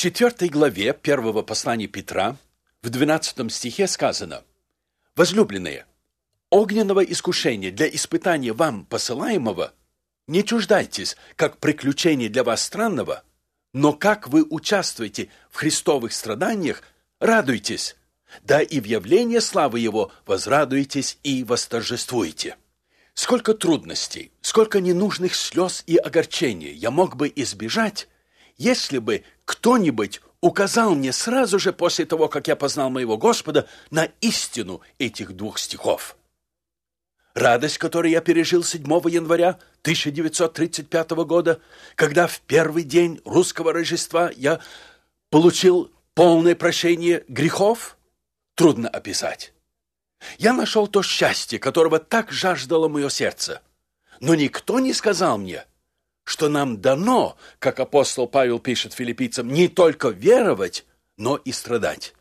4 главе 1 послания Петра в 12 стихе сказано: «Возлюбленные, огненного искушения для испытания вам посылаемого не чуждайтесь, как приключение для вас странного, но как вы участвуете в христовых страданиях, радуйтесь, да и в явлении славы Его возрадуетесь и восторжествуете». Сколько трудностей, сколько ненужных слез и огорчений я мог бы избежать, если бы кто-нибудь указал мне сразу же после того, как я познал моего Господа, на истину этих 2 стихов. Радость, которую я пережил 7 января 1935 года, когда в первый день русского Рождества я получил полное прощение грехов, трудно описать. Я нашел то счастье, которого так жаждало мое сердце. Но никто не сказал мне, что нам дано, как апостол Павел пишет филиппийцам, не только веровать, но и страдать.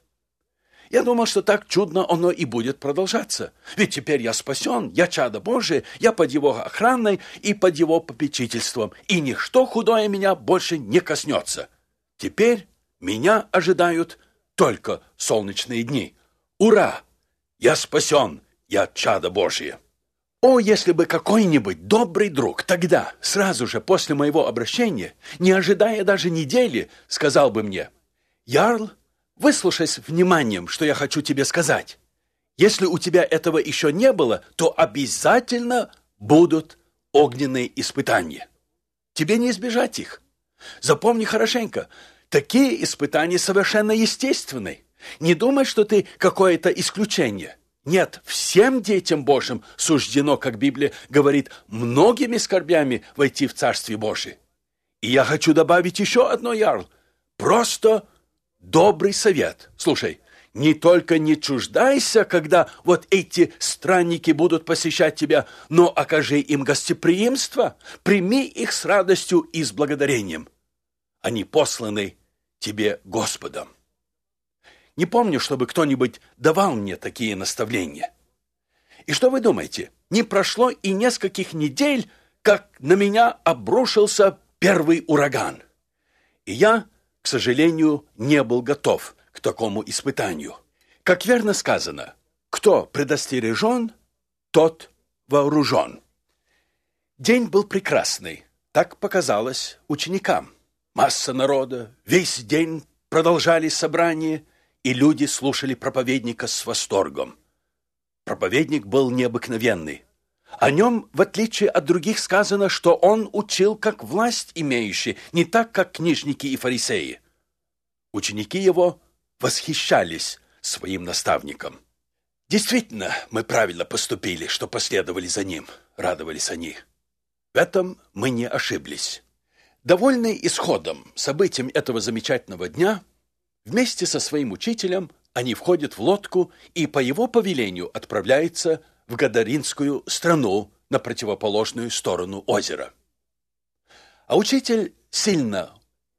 Я думал, что так чудно оно и будет продолжаться. Ведь теперь я спасен, я чадо Божие, я под Его охраной и под Его попечительством, и ничто худое меня больше не коснется. Теперь меня ожидают только солнечные дни. Ура! Я спасен, я чадо Божие. О, если бы какой-нибудь добрый друг тогда, сразу же после моего обращения, не ожидая даже недели, сказал бы мне: «Ярл, выслушай с вниманием, что я хочу тебе сказать. Если у тебя этого еще не было, то обязательно будут огненные испытания. Тебе не избежать их. Запомни хорошенько, такие испытания совершенно естественны. Не думай, что ты какое-то исключение. Нет, всем детям Божьим суждено, как Библия говорит, многими скорбями войти в Царствие Божие. И я хочу добавить еще одно, Ярл. Просто добрый совет. Слушай, не только не чуждайся, когда вот эти странники будут посещать тебя, но окажи им гостеприимство, прими их с радостью и с благодарением. Они посланы тебе Господом. Не помню, чтобы кто-нибудь давал мне такие наставления. И что вы думаете? Не прошло и нескольких недель, как на меня обрушился первый ураган. И я, к сожалению, не был готов к такому испытанию. Как верно сказано, кто предостережен, тот вооружен. День был прекрасный, так показалось ученикам. Масса народа, весь день продолжали собрание, и люди слушали проповедника с восторгом. Проповедник был необыкновенный. О нем, в отличие от других, сказано, что он учил как власть имеющий, не так, как книжники и фарисеи. Ученики его восхищались своим наставником. Действительно, мы правильно поступили, что последовали за ним, радовались они. В этом мы не ошиблись. Довольные исходом, событием этого замечательного дня, вместе со своим учителем они входят в лодку и по его повелению отправляются в Гадаринскую страну на противоположную сторону озера. А учитель, сильно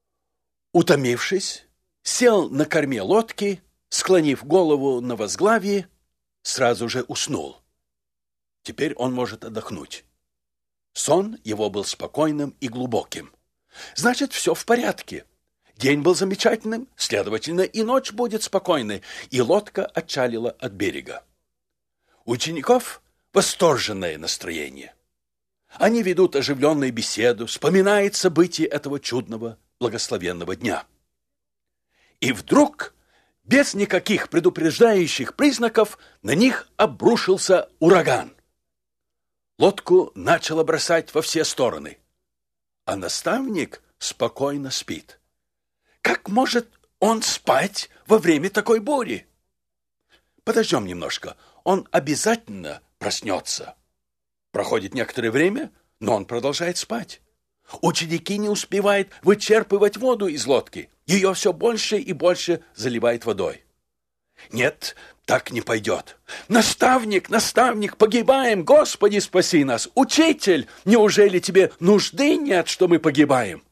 утомившись, сел на корме лодки, склонив голову на возглавие, сразу же уснул. Теперь он может отдохнуть. Сон его был спокойным и глубоким. Значит, все в порядке. День был замечательным, следовательно, и ночь будет спокойной, и лодка отчалила от берега. У учеников восторженное настроение. Они ведут оживленную беседу, вспоминают события этого чудного, благословенного дня. И вдруг, без никаких предупреждающих признаков, на них обрушился ураган. Лодку начало бросать во все стороны, а наставник спокойно спит. Как может он спать во время такой бури? Подождем немножко, он обязательно проснется. Проходит некоторое время, но он продолжает спать. Ученики не успевают вычерпывать воду из лодки. Ее все больше и больше заливает водой. Нет, так не пойдет. Наставник, погибаем, Господи, спаси нас. Учитель, неужели тебе нужды нет, что мы погибаем?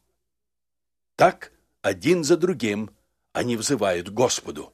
Так один за другим они взывают к Господу.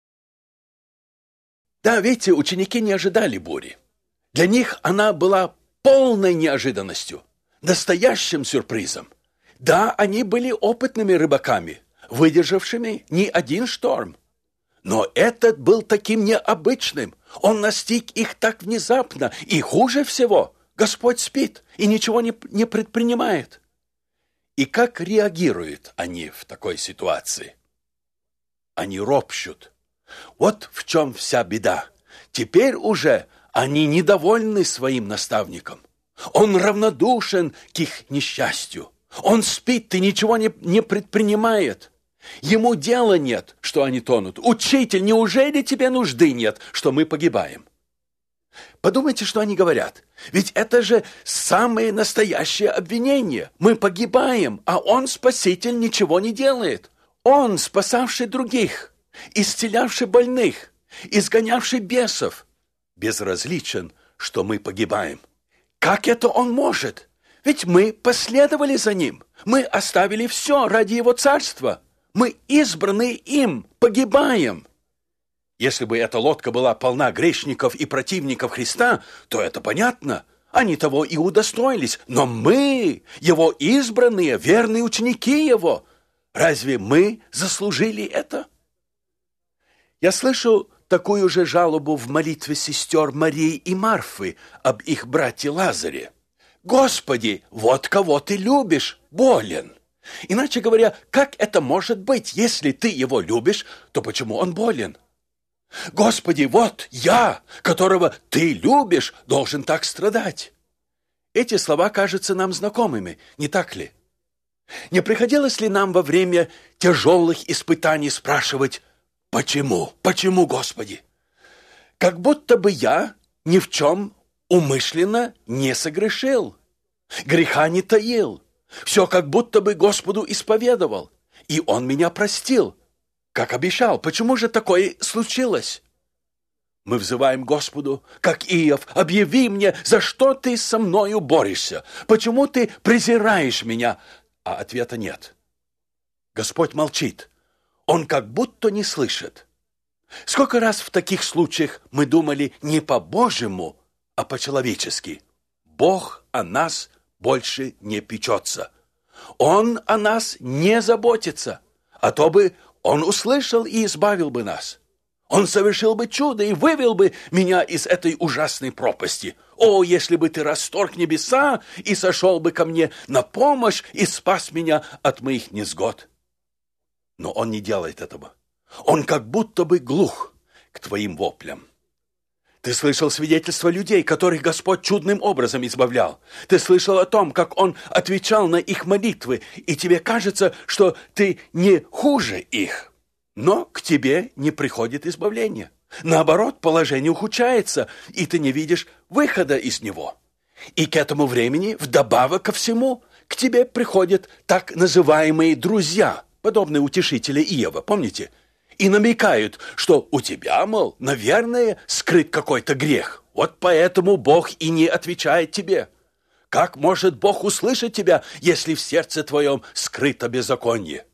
Да, видите, ученики не ожидали бури. Для них она была полной неожиданностью, настоящим сюрпризом. Да, они были опытными рыбаками, выдержавшими не один шторм. Но этот был таким необычным. Он настиг их так внезапно. И хуже всего, Господь спит и ничего не предпринимает. И как реагируют они в такой ситуации? Они ропщут. Вот в чем вся беда. Теперь уже они недовольны своим наставником. Он равнодушен к их несчастью. Он спит и ничего не предпринимает. Ему дела нет, что они тонут. Учитель, неужели тебе нужды нет, что мы погибаем? Подумайте, что они говорят. Ведь это же самое настоящее обвинение. Мы погибаем, а он, Спаситель, ничего не делает. Он, спасавший других, исцелявший больных, изгонявший бесов, безразличен, что мы погибаем. Как это он может? Ведь мы последовали за ним. Мы оставили все ради его царства. Мы избранные им, погибаем. Если бы эта лодка была полна грешников и противников Христа, то это понятно. Они того и удостоились. Но мы, его избранные, верные ученики его, разве мы заслужили это? Я слышу такую же жалобу в молитве сестер Марии и Марфы об их брате Лазаре. «Господи, вот кого ты любишь, болен». Иначе говоря, как это может быть, если ты его любишь, то почему он болен? Господи, вот я, которого ты любишь, должен так страдать. Эти слова кажутся нам знакомыми, не так ли? Не приходилось ли нам во время тяжелых испытаний спрашивать «Почему? Почему, Господи?» Как будто бы я ни в чем умышленно не согрешил, греха не таил. Все как будто бы Господу исповедовал, и Он меня простил, как обещал. Почему же такое случилось? Мы взываем Господу, как Иов: «Объяви мне, за что ты со мною борешься? Почему ты презираешь меня?» А ответа нет. Господь молчит. Он как будто не слышит. Сколько раз в таких случаях мы думали не по-божьему, а по-человечески. Бог о нас больше не печется. Он о нас не заботится, а то бы Он услышал и избавил бы нас. Он совершил бы чудо и вывел бы меня из этой ужасной пропасти. О, если бы ты расторг небеса и сошел бы ко мне на помощь и спас меня от моих невзгод. Но Он не делает этого. Он как будто бы глух к твоим воплям. Ты слышал свидетельства людей, которых Господь чудным образом избавлял. Ты слышал о том, как Он отвечал на их молитвы, и тебе кажется, что ты не хуже их. Но к тебе не приходит избавление. Наоборот, положение ухудшается, и ты не видишь выхода из него. И к этому времени, вдобавок ко всему, к тебе приходят так называемые друзья, подобные утешители Иова, помните? И намекают, что у тебя, мол, наверное, скрыт какой-то грех. Вот поэтому Бог и не отвечает тебе. Как может Бог услышать тебя, если в сердце твоем скрыто беззаконие?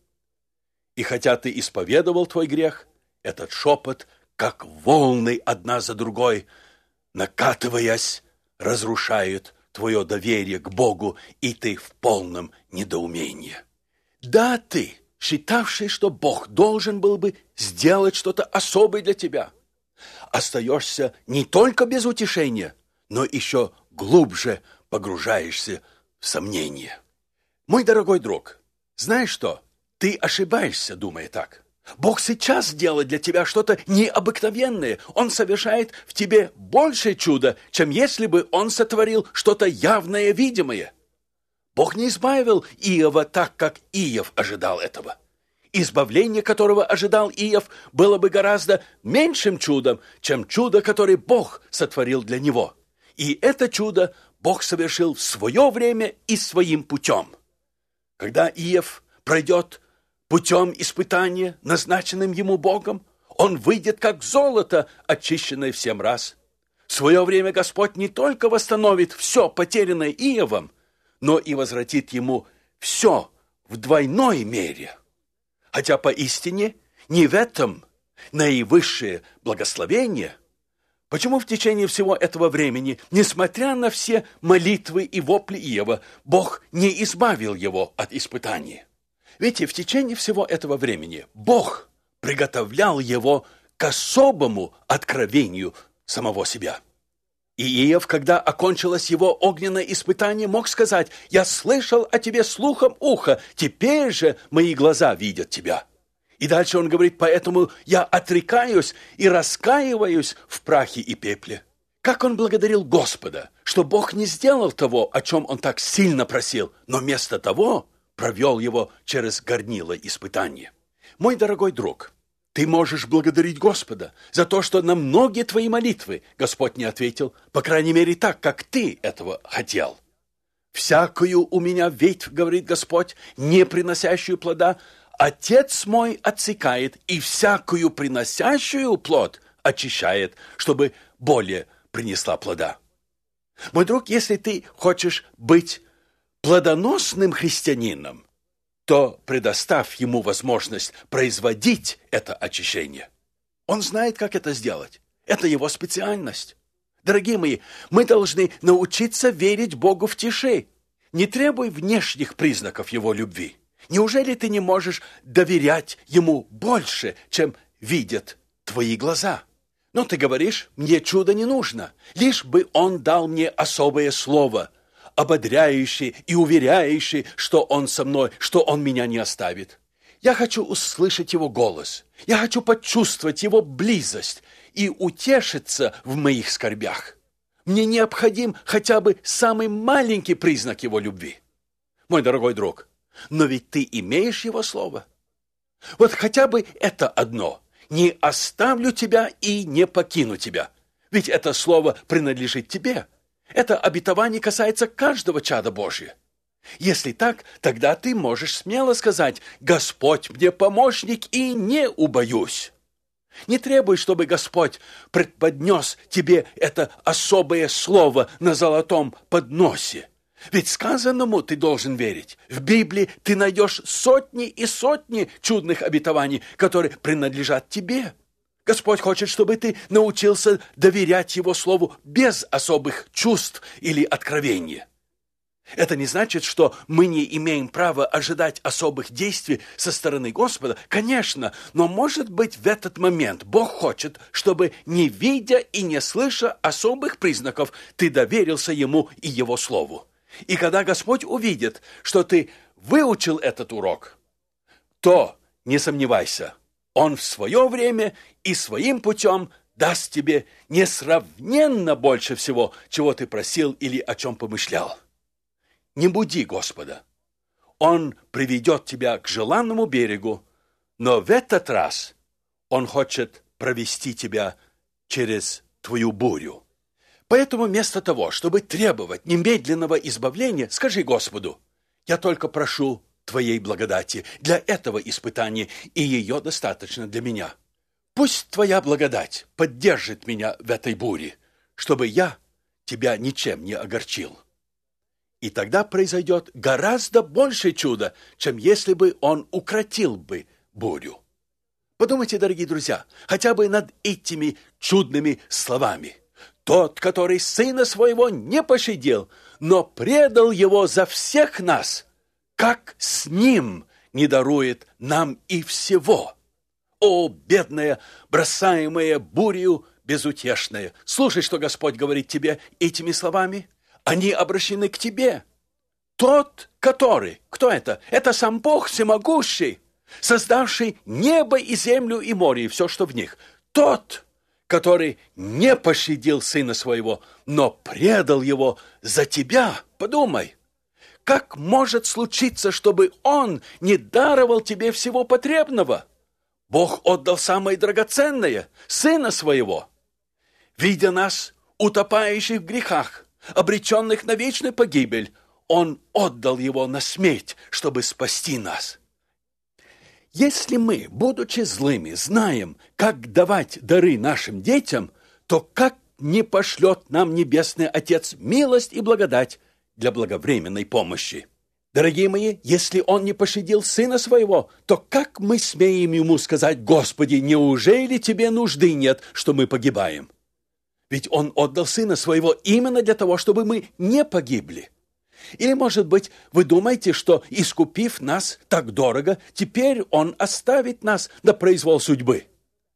И хотя ты исповедовал твой грех, этот шепот, как волны одна за другой, накатываясь, разрушает твое доверие к Богу, и ты в полном недоумении. Да, ты, считавший, что Бог должен был бы сделать что-то особое для тебя, остаешься не только без утешения, но еще глубже погружаешься в сомнение. Мой дорогой друг, знаешь что? Ты ошибаешься, думая так. Бог сейчас делает для тебя что-то необыкновенное. Он совершает в тебе больше чуда, чем если бы Он сотворил что-то явное, видимое. Бог не избавил Иова так, как Иов ожидал этого. Избавление, которого ожидал Иов, было бы гораздо меньшим чудом, чем чудо, которое Бог сотворил для него. И это чудо Бог совершил в свое время и своим путем. Когда Иов пройдет путем испытания, назначенным ему Богом, он выйдет как золото, очищенное в 7 раз. В свое время Господь не только восстановит все потерянное Иовом, но и возвратит ему все в двойной мере. Хотя поистине не в этом наивысшее благословение. Почему в течение всего этого времени, несмотря на все молитвы и вопли Иова, Бог не избавил его от испытаний? Видите, в течение всего этого времени Бог приготовлял его к особому откровению самого себя. И Иов, когда окончилось его огненное испытание, мог сказать: «Я слышал о тебе слухом уха, теперь же мои глаза видят тебя». И дальше он говорит: «Поэтому я отрекаюсь и раскаиваюсь в прахе и пепле». Как он благодарил Господа, что Бог не сделал того, о чем он так сильно просил, но вместо того провел его через горнило испытания. Мой дорогой друг, ты можешь благодарить Господа за то, что на многие твои молитвы Господь не ответил, по крайней мере так, как ты этого хотел. «Всякую у меня ветвь, — говорит Господь, — не приносящую плода, Отец мой отсекает, и всякую приносящую плод очищает, чтобы более принесла плода». Мой друг, если ты хочешь быть плодоносным христианином, то предоставь ему возможность производить это очищение. Он знает, как это сделать. Это его специальность. Дорогие мои, мы должны научиться верить Богу в тиши. Не требуй внешних признаков его любви. Неужели ты не можешь доверять ему больше, чем видят твои глаза? Но ты говоришь: мне чудо не нужно, лишь бы он дал мне особое слово, ободряющий и уверяющий, что он со мной, что он меня не оставит. Я хочу услышать его голос, я хочу почувствовать его близость и утешиться в моих скорбях. Мне необходим хотя бы самый маленький признак его любви. Мой дорогой друг, но ведь ты имеешь его слово. Вот хотя бы это одно: не оставлю тебя и не покину тебя. Ведь это слово принадлежит тебе. Это обетование касается каждого чада Божия. Если так, тогда ты можешь смело сказать: «Господь мне помощник, и не убоюсь». Не требуй, чтобы Господь преподнес тебе это особое слово на золотом подносе. Ведь сказанному ты должен верить. В Библии ты найдешь сотни и сотни чудных обетований, которые принадлежат тебе. Господь хочет, чтобы ты научился доверять Его Слову без особых чувств или откровения. Это не значит, что мы не имеем права ожидать особых действий со стороны Господа. Конечно, но, может быть, в этот момент Бог хочет, чтобы, не видя и не слыша особых признаков, ты доверился Ему и Его Слову. И когда Господь увидит, что ты выучил этот урок, то, не сомневайся, Он в свое время и своим путем даст тебе несравненно больше всего, чего ты просил или о чем помышлял. Не буди Господа. Он приведет тебя к желанному берегу, но в этот раз Он хочет провести тебя через твою бурю. Поэтому вместо того, чтобы требовать немедленного избавления, скажи Господу: «Я только прошу Твоей благодати для этого испытания, и ее достаточно для меня. Пусть Твоя благодать поддержит меня в этой буре, чтобы я Тебя ничем не огорчил». И тогда произойдет гораздо больше чуда, чем если бы Он укротил бы бурю. Подумайте, дорогие друзья, хотя бы над этими чудными словами. «Тот, который Сына Своего не пощадил, но предал Его за всех нас, как с Ним не дарует нам и всего». О, бедная, бросаемая бурью безутешная! Слушай, что Господь говорит тебе этими словами. Они обращены к тебе. Тот, который, кто это? Это сам Бог всемогущий, создавший небо и землю и море и все, что в них. Тот, который не пощадил Сына Своего, но предал Его за тебя. Подумай, как может случиться, чтобы Он не даровал тебе всего потребного? Бог отдал самое драгоценное – Сына Своего. Видя нас, утопающих в грехах, обреченных на вечную погибель, Он отдал Его на смерть, чтобы спасти нас. Если мы, будучи злыми, знаем, как давать дары нашим детям, то как не пошлет нам Небесный Отец милость и благодать для благовременной помощи? Дорогие мои, если Он не пощадил Сына Своего, то как мы смеем Ему сказать: «Господи, неужели Тебе нужды нет, что мы погибаем?» Ведь Он отдал Сына Своего именно для того, чтобы мы не погибли. Или, может быть, вы думаете, что, искупив нас так дорого, теперь Он оставит нас на произвол судьбы?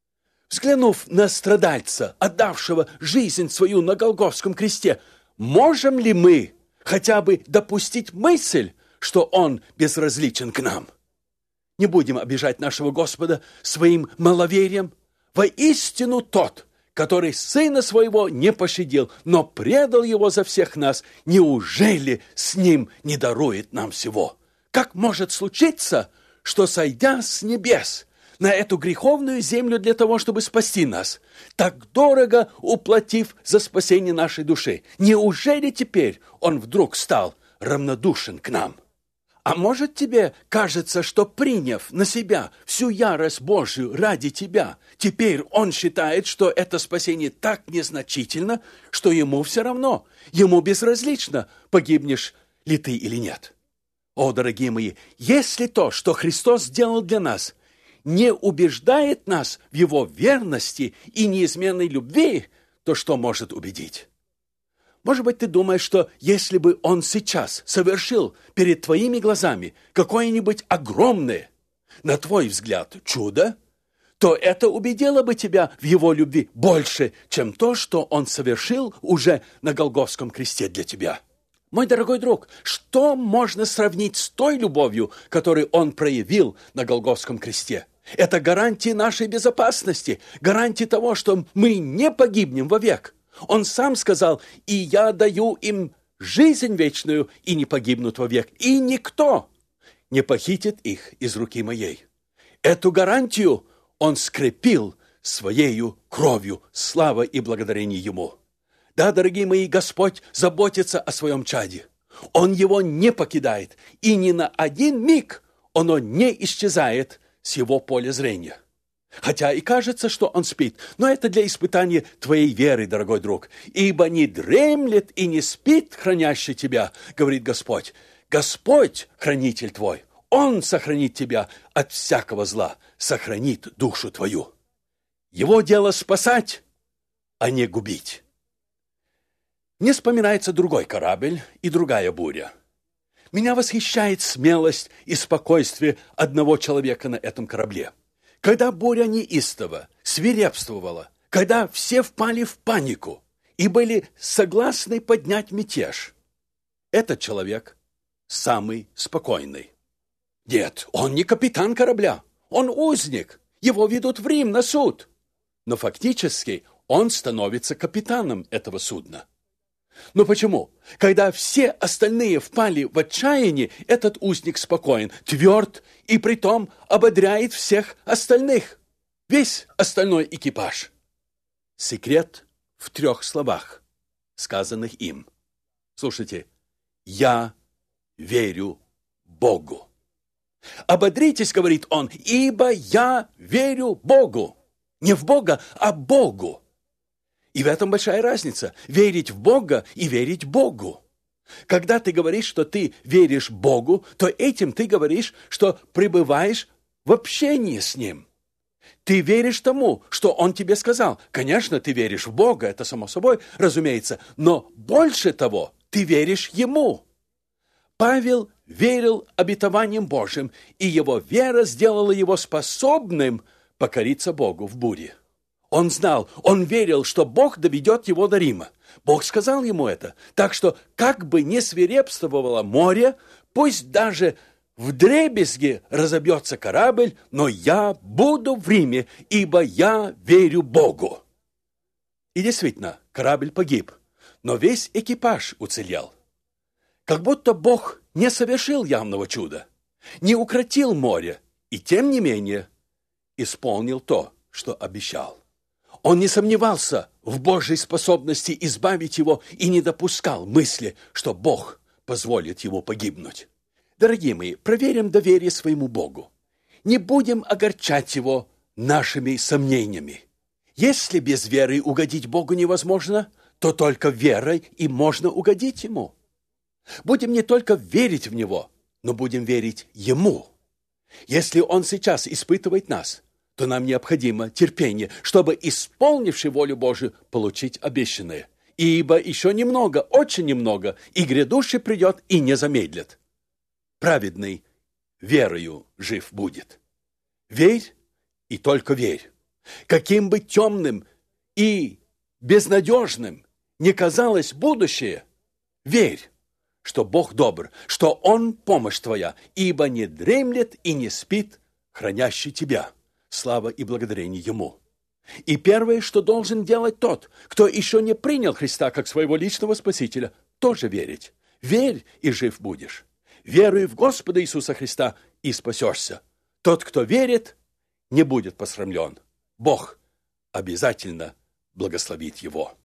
Взглянув на страдальца, отдавшего жизнь свою на Голгофском кресте, можем ли мы хотя бы допустить мысль, что Он безразличен к нам? Не будем обижать нашего Господа своим маловерием. Воистину тот, который Сына Своего не пощадил, но предал Его за всех нас, неужели с Ним не дарует нам всего? Как может случиться, что, сойдя с небес на эту греховную землю для того, чтобы спасти нас, так дорого уплатив за спасение нашей души, неужели теперь Он вдруг стал равнодушен к нам? А может, тебе кажется, что, приняв на себя всю ярость Божию ради тебя, теперь Он считает, что это спасение так незначительно, что Ему все равно, Ему безразлично, погибнешь ли ты или нет? О, дорогие мои, если то, что Христос сделал для нас, не убеждает нас в Его верности и неизменной любви, то что может убедить? Может быть, ты думаешь, что если бы Он сейчас совершил перед твоими глазами какое-нибудь огромное, на твой взгляд, чудо, то это убедило бы тебя в Его любви больше, чем то, что Он совершил уже на Голгофском кресте для тебя. Мой дорогой друг, что можно сравнить с той любовью, которую Он проявил на Голгофском кресте? Это гарантия нашей безопасности, гарантия того, что мы не погибнем вовек. Он сам сказал: «И я даю им жизнь вечную, и не погибнут вовек, и никто не похитит их из руки моей». Эту гарантию Он скрепил Своею кровью, слава и благодарение Ему. Да, дорогие мои, Господь заботится о Своем чаде. Он его не покидает, и ни на один миг оно не исчезает с Его поля зрения. Хотя и кажется, что Он спит, но это для испытания твоей веры, дорогой друг. «Ибо не дремлет и не спит хранящий тебя, говорит Господь. Господь, хранитель твой, Он сохранит тебя от всякого зла, сохранит душу твою». Его дело спасать, а не губить. Мне вспоминается другой корабль и другая буря. Меня восхищает смелость и спокойствие одного человека на этом корабле. Когда буря неистово свирепствовала, когда все впали в панику и были согласны поднять мятеж, этот человек самый спокойный. Нет, он не капитан корабля, он узник, его ведут в Рим на суд. Но фактически он становится капитаном этого судна. Но почему? Когда все остальные впали в отчаяние, этот узник спокоен, тверд и притом ободряет всех остальных, весь остальной экипаж. Секрет в 3 словах, сказанных им. Слушайте: «Я верю Богу». «Ободритесь, — говорит он, — ибо я верю Богу». Не в Бога, а Богу. И в этом большая разница – верить в Бога и верить Богу. Когда ты говоришь, что ты веришь Богу, то этим ты говоришь, что пребываешь в общении с Ним. Ты веришь тому, что Он тебе сказал. Конечно, ты веришь в Бога, это само собой, разумеется, но больше того, ты веришь Ему. Павел верил обетованиям Божьим, и его вера сделала его способным покориться Богу в буре. Он знал, он верил, что Бог доведет его до Рима. Бог сказал ему это. Так что, как бы ни свирепствовало море, пусть даже вдребезги разобьется корабль, но я буду в Риме, ибо я верю Богу. И действительно, корабль погиб, но весь экипаж уцелел. Как будто Бог не совершил явного чуда, не укротил море, и тем не менее исполнил то, что обещал. Он не сомневался в Божьей способности избавить его и не допускал мысли, что Бог позволит ему погибнуть. Дорогие мои, проверим доверие своему Богу. Не будем огорчать его нашими сомнениями. Если без веры угодить Богу невозможно, то только верой и можно угодить Ему. Будем не только верить в Него, но будем верить Ему. Если Он сейчас испытывает нас, то нам необходимо терпение, чтобы, исполнивши волю Божию, получить обещанное. ибо еще немного, очень немного, и грядущий придет и не замедлит. Праведный верою жив будет. Верь и только верь. Каким бы темным и безнадежным ни казалось будущее, верь, что Бог добр, что Он помощь твоя, ибо не дремлет и не спит, хранящий тебя. Слава и благодарение Ему. И первое, что должен делать тот, кто еще не принял Христа как своего личного Спасителя, тоже верить. Верь, и жив будешь. Веруй в Господа Иисуса Христа, и спасешься. Тот, кто верит, не будет посрамлен. Бог обязательно благословит его.